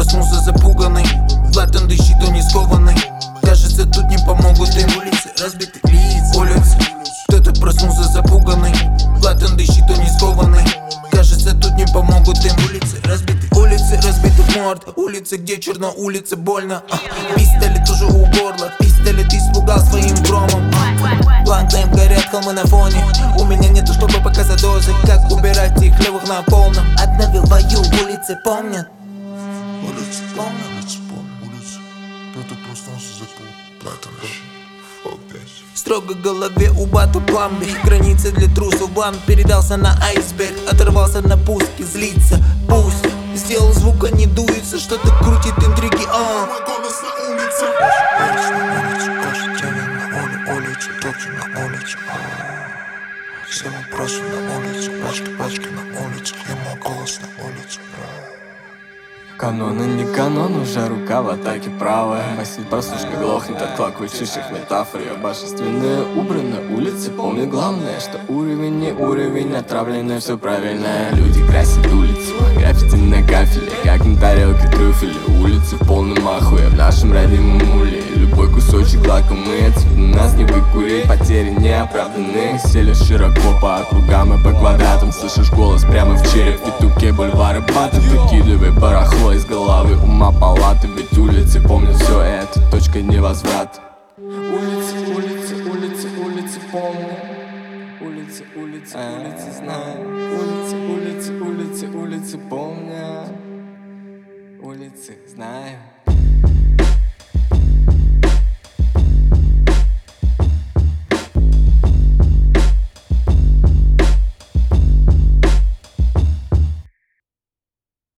проснулся запуганный. Платон дышит, он не скованный. Кажется, тут не помогут им улицы разбитых лиц. Улицы, кто-то проснулся запуганный. Платон дышит, он не скованный. Кажется, тут не помогут им улицы разбитых морд. Улицы, где черно, улицы больно. Пистолет уже у горла, пистолет испугал своим громом. Бланк-лейм, горят холмы на фоне. У меня нету, чтобы показать дозы. Как убирать их левых на полном. Обновил бою, улицы помнят. Улицы помнят, улицы. Кто-то проснулся за Платон дышит. Строго в голове у бата план Б. Границы для трусов, бан передался на айсберг. Оторвался на пуске, злится, пусть. Сделал звук, а не дуется, что-то крутит интриги. Мой голос на улице. Каждый день на улице, топчу на улице. Все вопросы на улице, пачки на улице. И мой голос на улице. Каноны не канон, уже рука в атаке правая. Мысль послушно глохнет от клокочущих метафор. Я божественная убрана, улицы помню главное, что уровень не уровень, отравленное все правильное. Люди красят улицу, граффити на кафеле, как на тарелке трюфеля. Улицы в полном ахуе, в нашем родимом уле. Любой кусочек лакомый, отсюда нас не выкурить. Потери неоправданные, сели широко по округам и по квадратам. Слышишь голос прямо в череп, в петуке бульвары батов. Выкидывай барахло из головы ума палаты. Ведь улицы помнят все это, точка невозврата. Улицы, улицы, улицы, улицы помню. Улицы, улицы, улицы знаю. Улицы, улицы, улицы, улицы помню. Улицы знаю.